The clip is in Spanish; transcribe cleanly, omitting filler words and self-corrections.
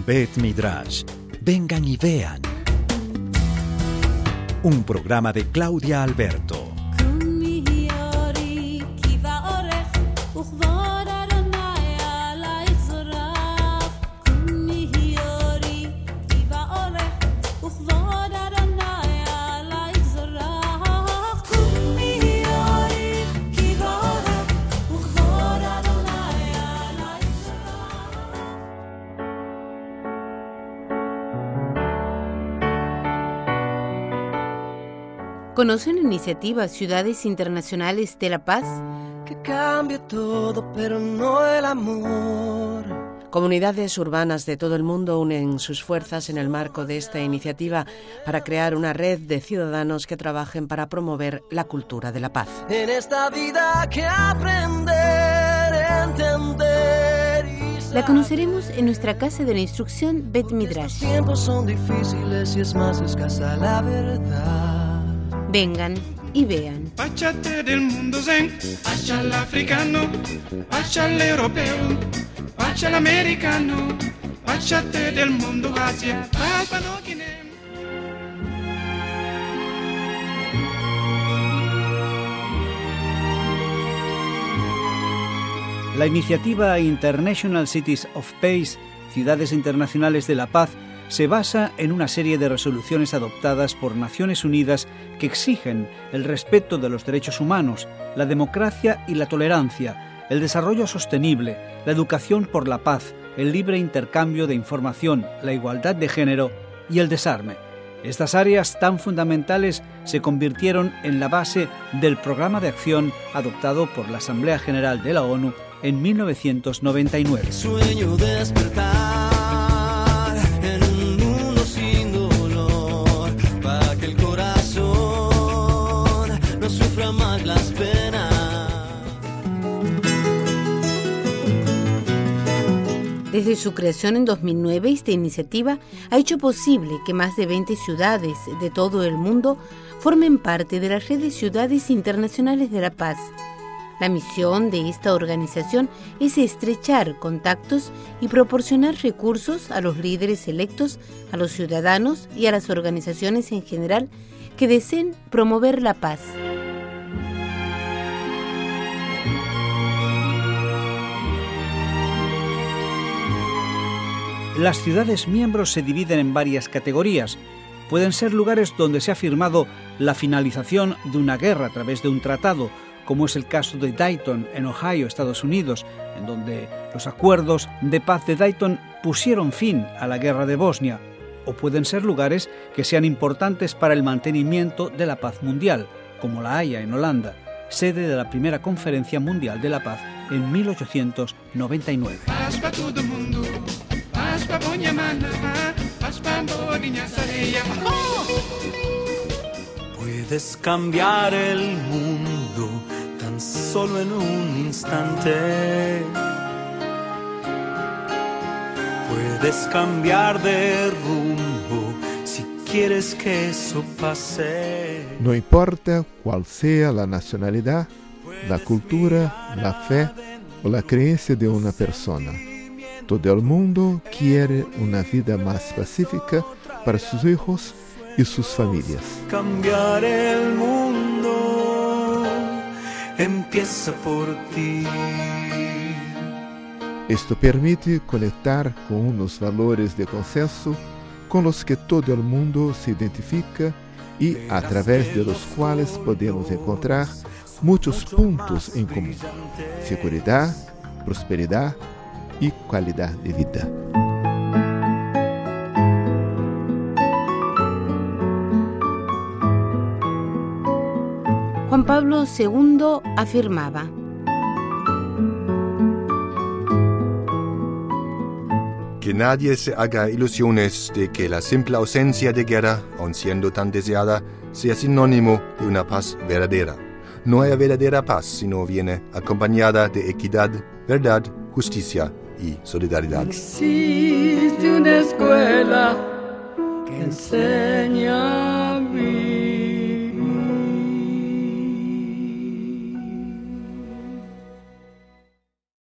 Bet Midrash. Vengan y vean. Un programa de Claudia Alberto. ¿Conocen la iniciativa Ciudades Internacionales de la Paz? Que cambie todo, pero no el amor. Comunidades urbanas de todo el mundo unen sus fuerzas en el marco de esta iniciativa para crear una red de ciudadanos que trabajen para promover la cultura de la paz. En esta vida hay que aprender, entender y saber. La conoceremos en nuestra casa de la instrucción Bet Midrash. Estos tiempos son difíciles y es más escasa la verdad. Vengan y vean. Facciate del mundo zen, faccia l'africano, faccia l'europeo, faccia l'americano, facciate del mundo Asia, Papa no quinem. La iniciativa International Cities of Peace, Ciudades Internacionales de la Paz, se basa en una serie de resoluciones adoptadas por Naciones Unidas que exigen el respeto de los derechos humanos, la democracia y la tolerancia, el desarrollo sostenible, la educación por la paz, el libre intercambio de información, la igualdad de género y el desarme. Estas áreas tan fundamentales se convirtieron en la base del programa de acción adoptado por la Asamblea General de la ONU en 1999. Sueño despertar. Desde su creación en 2009, esta iniciativa ha hecho posible que más de 20 ciudades de todo el mundo formen parte de la red de Ciudades Internacionales de la Paz. La misión de esta organización es estrechar contactos y proporcionar recursos a los líderes electos, a los ciudadanos y a las organizaciones en general que deseen promover la paz. Las ciudades miembros se dividen en varias categorías. Pueden ser lugares donde se ha firmado la finalización de una guerra a través de un tratado, como es el caso de Dayton, en Ohio, Estados Unidos, en donde los acuerdos de paz de Dayton pusieron fin a la guerra de Bosnia. O pueden ser lugares que sean importantes para el mantenimiento de la paz mundial, como La Haya, en Holanda, sede de la primera Conferencia Mundial de la Paz en 1899. Paz para todo el mundo. Puedes cambiar el mundo tan solo en un instante. Puedes cambiar de rumbo si quieres que eso pase. No importa cuál sea la nacionalidad, la cultura, la fe o la creencia de una persona. Todo el mundo quiere una vida más pacífica para sus hijos y sus familias. Cambiar el mundo empieza por ti. Esto permite conectar con unos valores de consenso con los que todo el mundo se identifica y a través de los cuales podemos encontrar muchos puntos en común: seguridad, prosperidad y calidad de vida. Juan Pablo II afirmaba: Que nadie se haga ilusiones de que la simple ausencia de guerra, aun siendo tan deseada, sea sinónimo de una paz verdadera. No hay verdadera paz si no viene acompañada de equidad, verdad, justicia y solidaridad. Existe una escuela que enseña a vivir.